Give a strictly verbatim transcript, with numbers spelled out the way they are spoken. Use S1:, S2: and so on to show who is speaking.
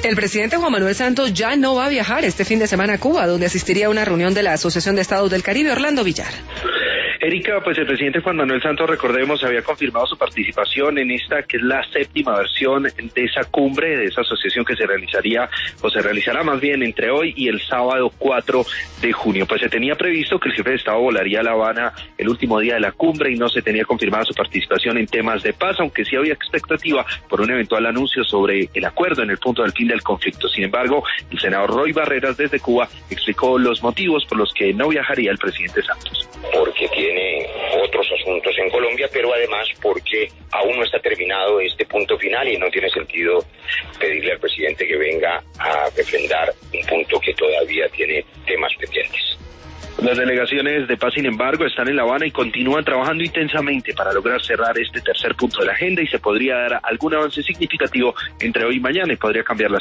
S1: El presidente Juan Manuel Santos ya no va a viajar este fin de semana a Cuba, donde asistiría a una reunión de la Asociación de Estados del Caribe. Orlando Villar.
S2: Erika, pues el presidente Juan Manuel Santos, recordemos, había confirmado su participación en esta, que es la séptima versión de esa cumbre, de esa asociación que se realizaría, o se realizará más bien entre hoy y el sábado cuatro de junio. Pues se tenía previsto que el jefe de Estado volaría a La Habana el último día de la cumbre y no se tenía confirmada su participación en temas de paz, aunque sí había expectativa por un eventual anuncio sobre el acuerdo en el punto del fin del conflicto. Sin embargo, el senador Roy Barreras desde Cuba explicó los motivos por los que no viajaría el presidente Santos.
S3: Porque tiene otros asuntos en Colombia, pero además porque aún no está terminado este punto final y no tiene sentido pedirle al presidente que venga a refrendar un punto que todavía tiene temas pendientes.
S2: Las delegaciones de paz, sin embargo, están en La Habana y continúan trabajando intensamente para lograr cerrar este tercer punto de la agenda, y se podría dar algún avance significativo entre hoy y mañana y podría cambiar la